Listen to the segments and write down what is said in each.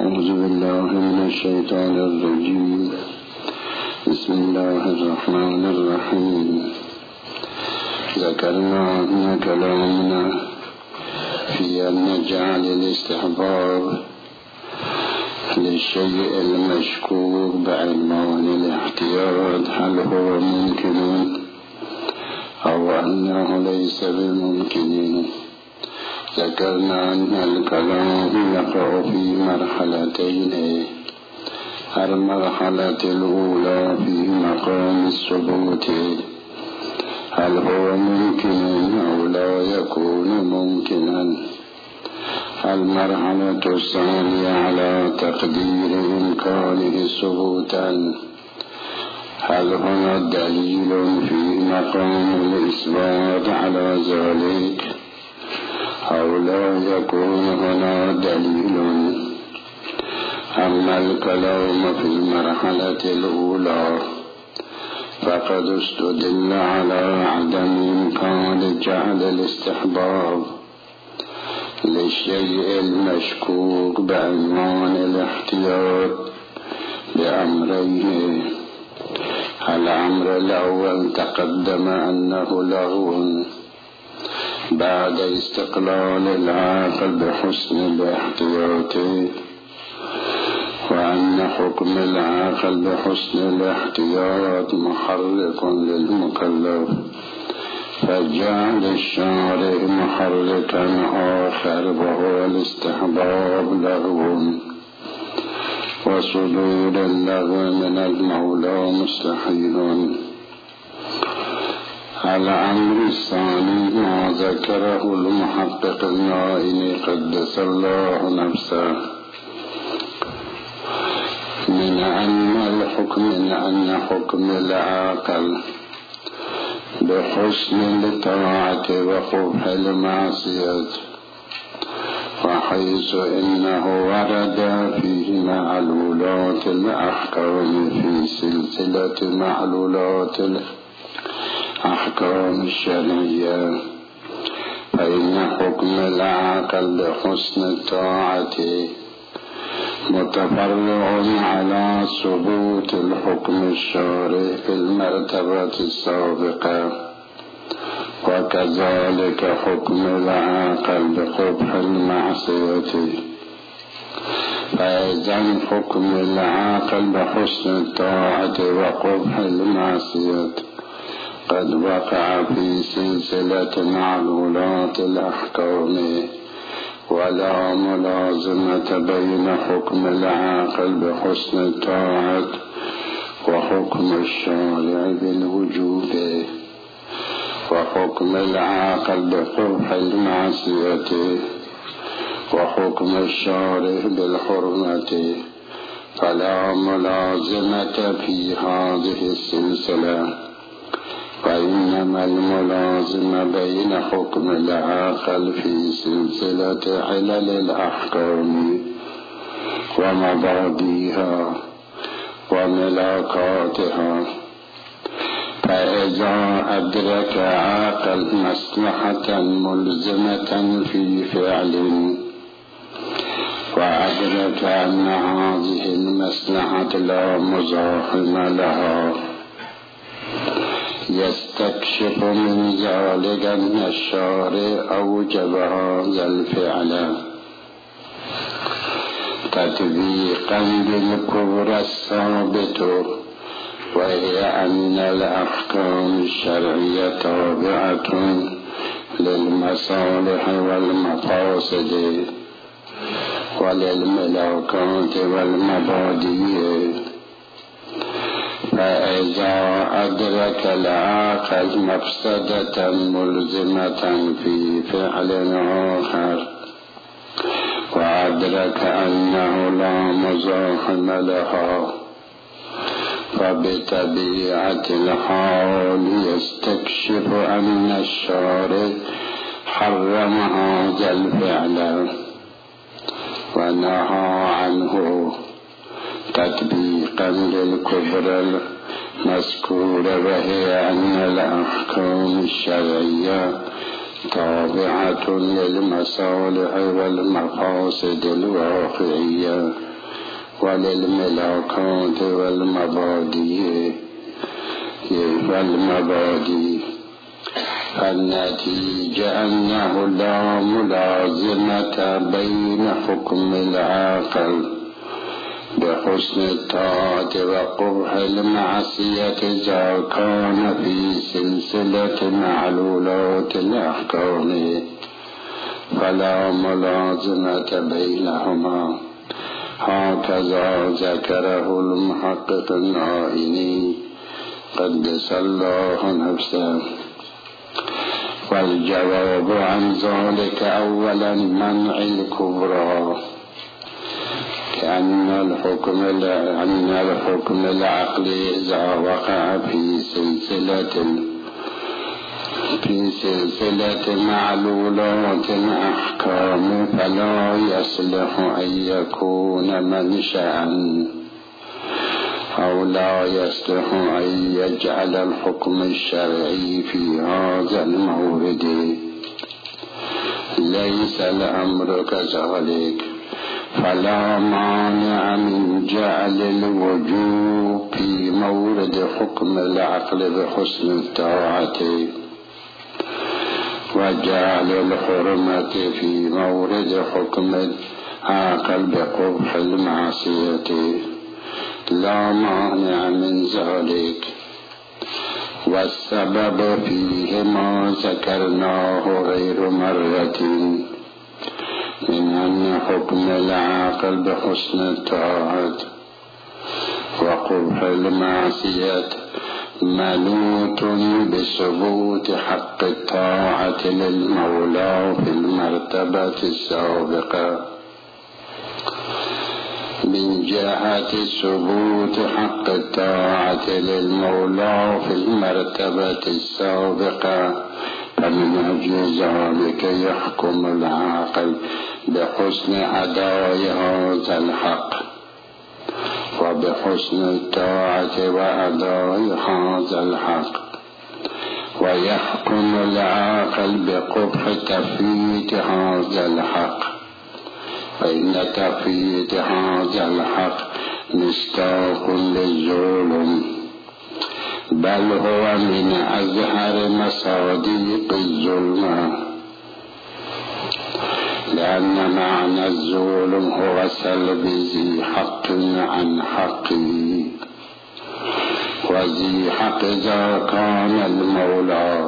أعوذ بالله من الشيطان الرجيم. بسم الله الرحمن الرحيم. ذكرنا أن كلامنا في أن نجعل الاستحباب للشيء المشكوك بعنوان الاحتياط هل هو ممكن أو أنه ليس بممكن. ذكرنا أن الكلام يقع في مرحلتين. المرحلة الأولى في مقام الثبوت هل هو ممكن أو لا يكون ممكنا. المرحلة الثانية على تقدير إمكانه ثبوتا هل هنا دليل في مقام الإثبات على ذلك أو لا يكون هنا دليل. أما الكلام في المرحلة الأولى فقد استدل على عدم إمكان جعل الاستحباب للشيء المشكوك بعنوان الاحتياط بأمرين. الأمر الأول تقدم أنه لغو بعد استقلال العاقل بحسن الاحتياط، وأن حكم العاقل بحسن الاحتياط محرك للمكلف، فجعل الشارع محركا آخر وهو الاستحباب لغو، وصدور اللغو من المولى مستحيل. الأمر الثاني ما ذكره المحقق النائي قدس الله نفسه من أن حكم العاقل بحسن الطاعة وقبح المعصية، وحيث إنه ورد فيه معلولات الأحكام في سلسلة معلولات الأحكام الشرعية، فإن حكم العاقل بحسن الطاعة متفرع على ثبوت الحكم الشرعي في المرتبة السابقة، وكذلك حكم العاقل بقبح المعصية. فإذا حكم العاقل بحسن الطاعة وقبح المعصية قد وقع في سلسلة معلولات الأحكام، ولا ملازمة بين حكم العاقل بحسن الطاعة وحكم الشارع بالوجوب، وحكم العاقل بقبح المعصية وحكم الشارع بالحرمة، فلا ملازمة في هذه السلسلة، وإنما الملازمة بين حكم العاقل في سلسلة علل الأحكام ومبادئها وملاكاتها. فإذا أدرك عاقل مصلحة ملزمة في فعل وأدرك أن هذه المصلحة لا مزاحم لها، يستكشف من ذلك أن الشارع أوجب هذا الفعل تطبيقا للكبرى الثابت، وهي أن الأحكام الشرعية تابعة للمصالح والمفاسد وللملاكات والمبادئ. فإذا أدرك العاقل مفسدة ملزمة في فعل آخر وأدرك أنه لا مزاحم لها، فبطبيعة الحال يستكشف أن الشارع حرم هذا الفعل ونهى عنه تطبيقا للكبرى المذكورة، وهي أن الأحكام الشرعية تابعة للمصالح والمقاصد الواقعية وللملاكات والمبادئ فالنتيجة أنه لا ملازمة بين حكم العاقل بحسن الطاعة وقبح المعصية إذا كان في سلسلة معلولات الأحكام، فلا ملازمة بينهما. هكذا ذكره المحقق النائني قدس الله نفسه. والجواب عن ذلك أولا منع الكبرى، كأن الحكم العقلي إذا وقع في سلسلة معلولات الأحكام فلا يصلح أن يكون منشأ، أو لا يصلح أن يجعل الحكم الشرعي في هذا المورد. ليس الأمر كذلك، فلا مانع من جعل الوجوب في مورد حكم العقل بحسن الطاعة، وجعل الحرمة في مورد حكم العقل بقبح المعصية، لا مانع من ذلك. والسبب فيه ما ذكرناه غير مرة من أن حكم العاقل بحسن الطاعة وقبح المعصية منوط بثبوت حق الطاعة للمولى في المرتبة السابقة. من جهة ثبوت حق الطاعة للمولى في المرتبة السابقة، فمن أجل ذلك يحكم العاقل بحسن أداء هذا الحق وبحسن الطاعة وأداء هذا الحق، ويحكم العاقل بقبح تفويت هذا الحق، فإن تفويت هذا الحق مصداق للظلم، بل هو من أظهر مصادق الظلم، لأن معنى الظلم هو سلب ذي حق عن حقه، وذي حق إذا كان المولى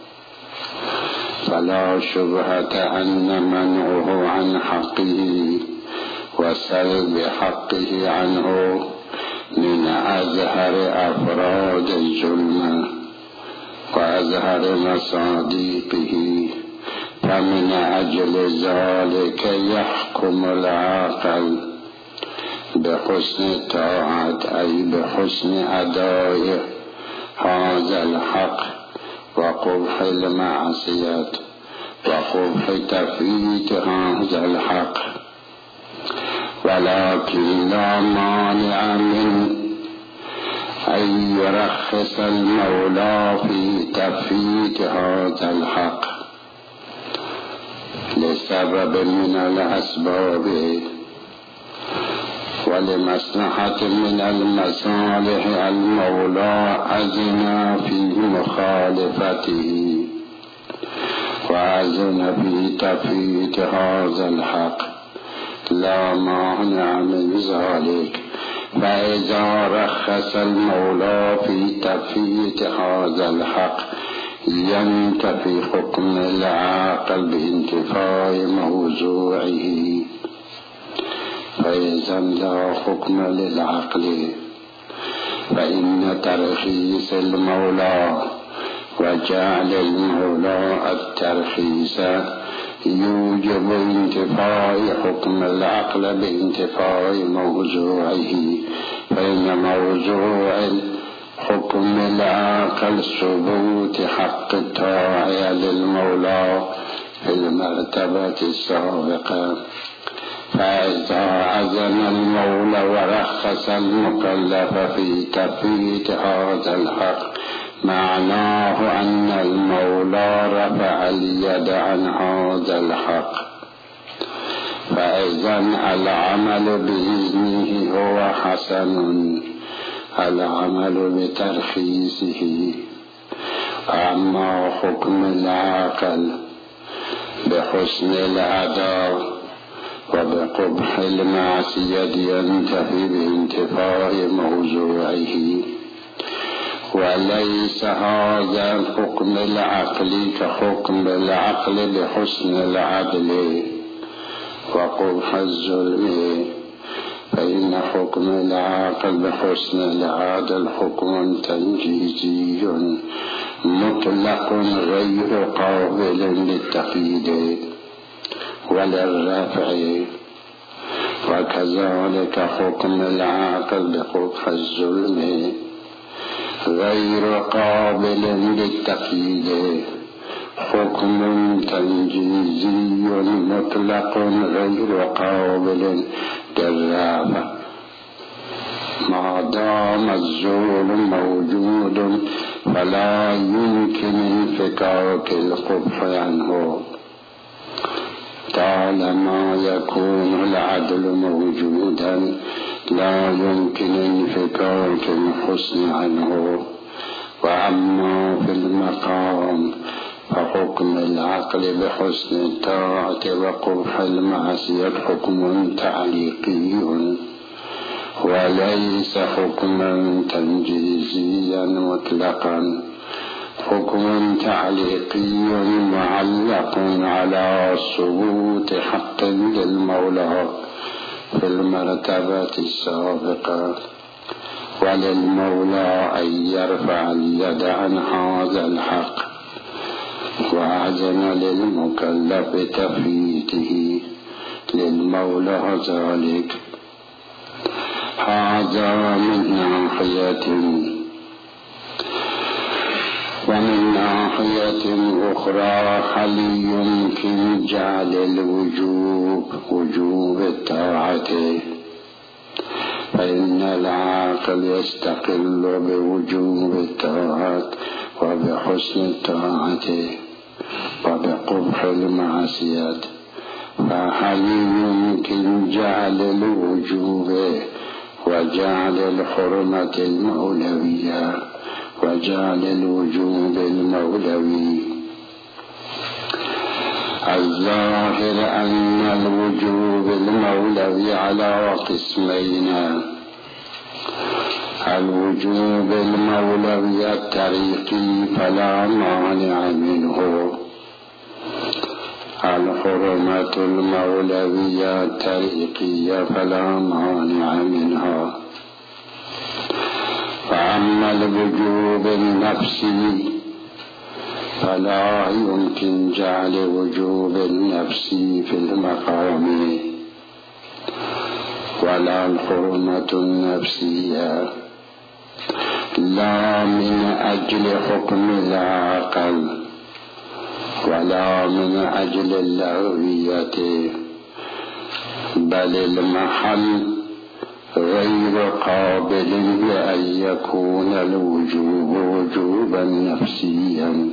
فلا شبهة أن منعه عن حقه وسلب حقه عنه من أظهر أفراد الظلم وأظهر مصادقه. فمن أجل ذلك يحكم العاقل بحسن الطاعة، أي بحسن أداء هذا الحق وقبح المعصية وقبح تفويت هذا الحق، ولكن لا مانع من أن يرخص المولى في تفويت هذا الحق لسبب من الأسباب ولمصلحة من المصالح المولى أذن في مخالفته وأذن في تفويت هذا الحق، لا مانع من ذلك. فإذا رخص المولى في تفويت هذا الحق ينتفي حكم العاقل بانتفاء موضوعه، فإذا لا حكم للعقل، فإن ترخيص المولى وجعل المولى الترخيص يوجب انتفاء حكم العقل بانتفاء موضوعه، فإن موضوع حكم العقل ثبوت حق الطاعة للمولى في المرتبة السابقة. فإذا أذن المولى ورخص المكلف في تفويت هذا الحق معناه أن المولى رفع اليد عن هذا الحق، فإذا العمل بإذنه هو حسن، العمل بترخيصه. أما حكم العقل بحسن الأداء وبقبح المعصية ينتهي بانتفاء موضوعه، وليس هذا الحكم العقلي كحكم العقل بحسن العدل وقبح الظلم، فإن حكم العقل بحسن العدل حكم تنجيزي مطلق غير قابل للتقييد وللرفع، وكذلك حكم العقل بقبح الظلم غير قابل للتقييد حكم تنجيزي مطلق غير قابل للرفع. ما دام الظلم موجود فلا يمكن انفكاك القبح عنه، طالما يكون العدل موجودا لا يمكن انفكاك الحسن عنه. وأما في المقام فحكم العقل بحسن الطاعة وقبح المعصية حكم تعليقي وليس حكما تنجيزيا مطلقا، حكم تعليقي معلق على ثبوت حق للمولى في المرتبة السابقة، وللمولى أن يرفع اليد عن هذا الحق، وأذن للمكلف تفيته للمولى ذلك. هذا من ناحية، ومن ناحية أخرى هل يمكن جعل الوجوب وجوب الطاعة؟ فإن العاقل يستقل بوجوب الطاعة وبحسن الطاعة وبقبح المعصية، فهل يمكن جعل الوجوب وجعل الحرمة المولوية وجعل الوجوب المولوي؟ الظاهر أن الوجوب المولوي على قسمين: الوجوب المولوي الطريقي فلا مانع منه، الحرمة المولوية الطريقية فلا مانع منها. فأما الوجوب النفسي فلا يمكن جعل وجوب النفسي في المقام ولا الحرمة النفسية، لا من أجل حكم العقل ولا من أجل اللغوية، بل المحل غير قابل لأن يكون الوجوب وجوبا نفسيا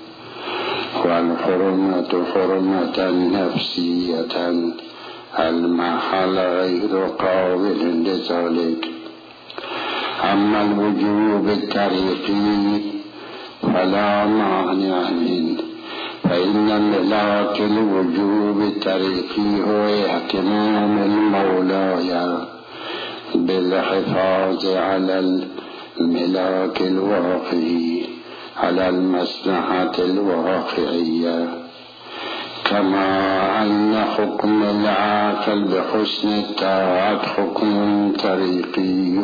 والحرمة حرمة نفسية، المحل غير قابل لذلك. أما الوجوب الطريقي فلا مانع منه، فإن ملاك الوجوب الطريقي هو اهتمام المولاي بالحفاظ على الملاك الواقعي على المصلحة الواقعية، كما أن حكم العاقل بحسن الطاعة حكم طريقي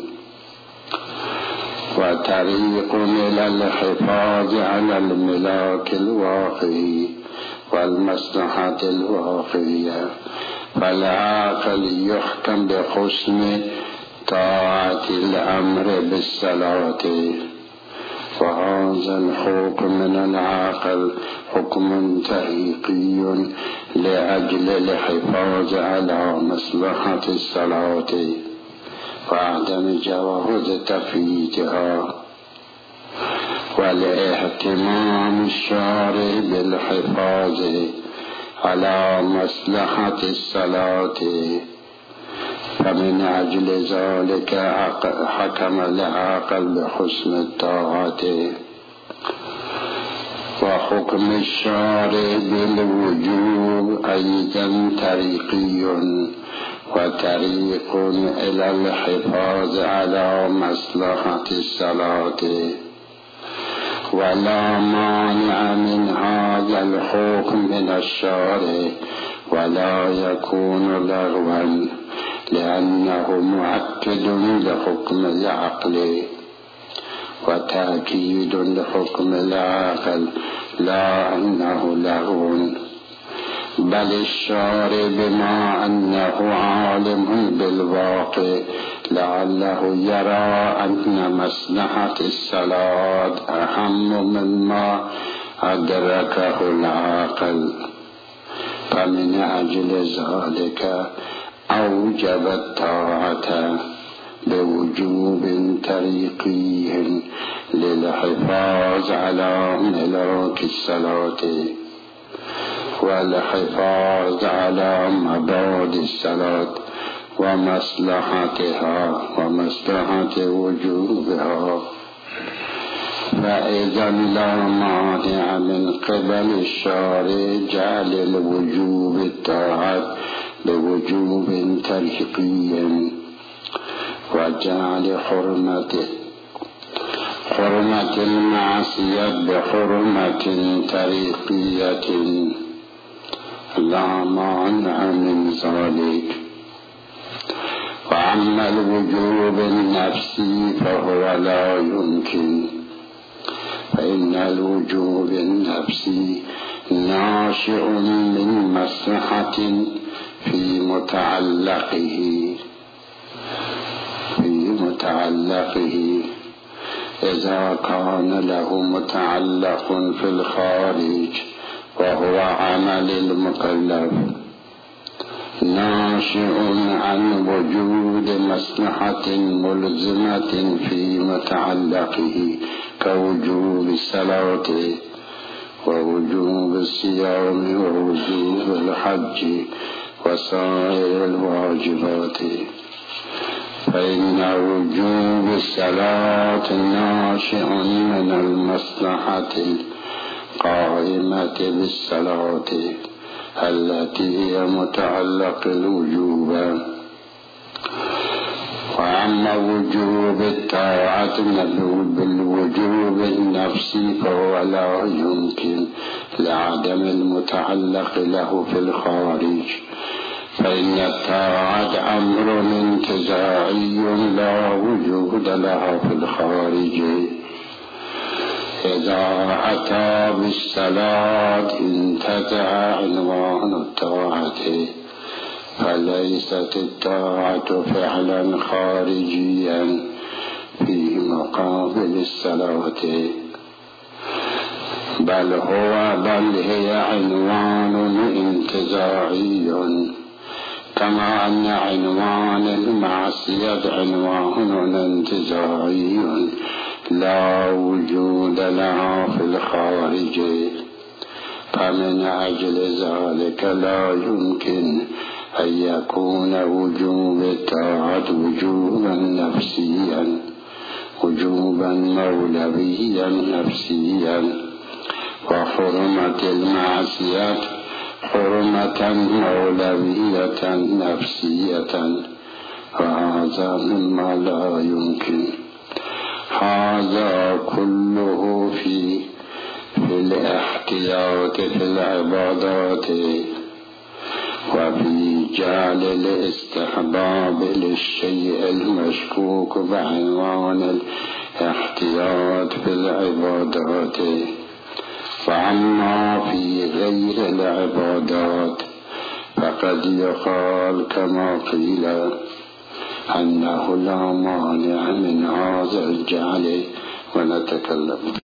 وطريق إلى الحفاظ على الملاك الواقعي والمصلحة الواقعية. فالعاقل يحكم بحسن طاعة الأمر بالصلاة، وهذا الحكم من العاقل حكم طريقي لأجل الحفاظ على مصلحة الصلاة وعدم جواز تفويتها، والاهتمام الشارع بالحفاظ على مصلحة الصلاة، فمن أجل ذلك حكم العقل بحسن الطاعة. وحكم الشارع بالوجوب أيضا طريقي، وطريق إلى الحفاظ على مصلحة الصلاة، ولا مانع من هذا الحكم من الشارع، ولا يكون لغوا، لأنه مؤكد لحكم العقل وتأكيد لحكم العقل، لا أنه لغو. بل الشارع بما أنه عالم بالواقع لعله يرى أن مصلحة الصلاة أهم مما أدركه العقل، فمن أجل ذلك أوجب الطاعة بوجوب طريقي للحفاظ على ملاك الصلاة، والحفاظ على مبادئ الصلاة ومصلحتها ومصلحة وجوبها. فإذا لا مانع من قبل الشارع جعل الوجوب الطاعة بوجوب طريقي، وجعل حرمة المعصية بحرمة طريقية، لا مانع من ذلك. وأما الوجوب النفسي فهو لا يمكن، فإن الوجوب النفسي ناشئ من مصلحة في متعلقه إذا كان له متعلق في الخارج وهو عمل المكلف، ناشئ عن وجود مصلحة ملزمة في متعلقه كوجوب الصلاة ووجوب الصيام ووجوب الحج وسائر الواجبات. فإن وجوب الصلاة ناشئ من المصلحة القائمة بالصلاة التي هي متعلق الوجوب. وأما وجوب الطاعة بالوجوب النفسي فهو لا يمكن لعدم المتعلق له في الخارج، فإن الطاعة أمر انتزاعي لا وجود لها في الخارج. إذا أتى بالصلاة انتزع عنوان الطاعة، فليست الطاعة فعلا خارجيا في مقابل الصلاة، بل هي عنوان انتزاعي، كما أن عنوان المعصية عنوان انتزاعي لا وجود لها في الخارج. فمن أجل ذلك لا يمكن أن يكون وجوب الطاعة وجوبا نفسيا، وجوبا مولويا نفسيا، وحرمة المعصية حرمة مولوية نفسية، وهذا مما لا يمكن. هذا كله في الاحتياط في العبادات، وفي جعل الاستحباب للشيء المشكوك بعنوان الاحتياط في العبادات. فأما في غير العبادات فقد يقال كما قيل أنه لا مانع من هذا الجعل. ونتكلم